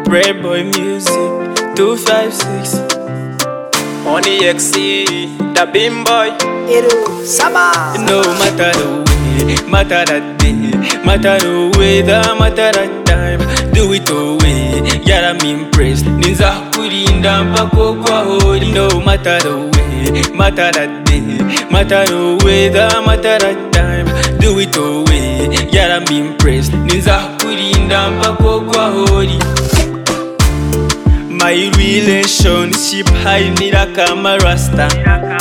Red Boy Music 256 on the XC, the Beam Boy. No matter the way, matter the day, matter the weather, matter the time, do it away. Yeah, I'm impressed. Ninza kurinda mpaka kwa hodi. No matter the way, matter the day, matter the weather, matter the time, do it away. Yeah, I'm impressed. Ninza kurinda mpaka kwa hodi. My relationship high nira kama rasta.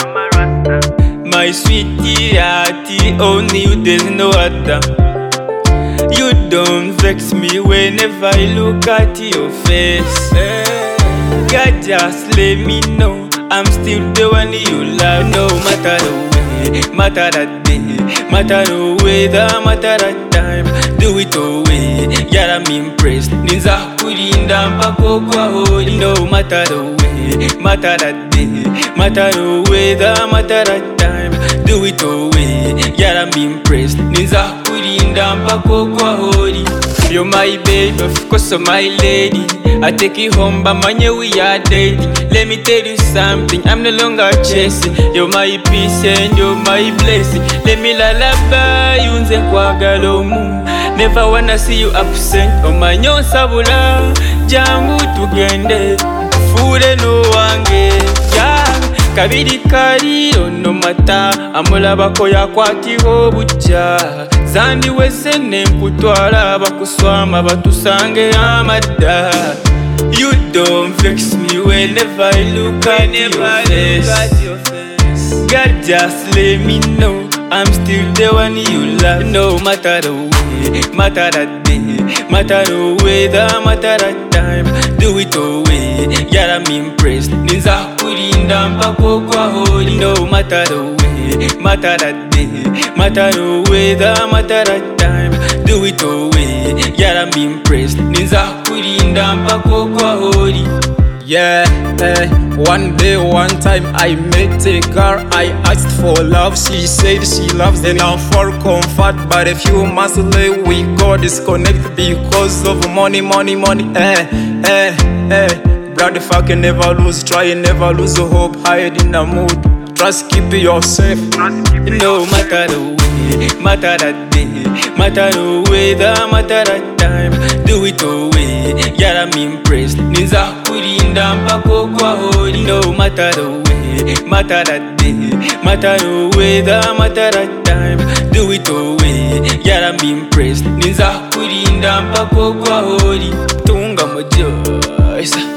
My sweetie hearty, only you there's no other. You don't vex me whenever I look at your face. God just let me know I'm still the one you love. No matter the way, matter the day, matter the weather, matter the time, do it away. Yeah, I'm impressed. Ninza kurinda mpaka kwa hodi. No matter the way, matter the day, matter the weather, matter the time, do it away. Yeah, I'm impressed. Ninza kurinda mpaka kwa hodi. You're my baby, of course you're my lady. I take you home, but man, we are dating. Let me tell you something, I'm no longer chasing. You're my peace and you're my blessing. Let me lullaby you nze nkwagala omu. Never wanna see you absent. Omanyo sabula, jangu tugende fure no wange. Yeah, kabiri kari ono mata amulabako yakwatiho bujja. Zandi wese nenkutwala bakuswama batusange amadda. You don't vex me whenever I look at your face. God just let me know I'm still the one you love. No matter the way, matter the day, matter the weather, matter the time, do it away. Yeah, I'm impressed. Ninza kurinda mpaka kwa hodi. No matter the way, matter the day, matter the weather, matter the time, do it away. Yeah, I'm impressed. Ninza kurinda mpaka kwa hodi. Yeah, one day, one time I met a girl, I asked for love, she said she loves me now for comfort. But a few months later we got disconnected because of money. Brother, fucking never lose, try and never lose hope, hide in the mood. Trust, keep yourself. No matter the way, matter the day, matter the weather, matter the time, do it away. Yeah, I'm impressed. Ninza kurinda mpaka kwa hodi. No matter the way, matter the day, matter the weather, matter the time, do it away. Yeah, I'm impressed. Ninza kurinda mpaka kwa hodi. Tunga mojoisa.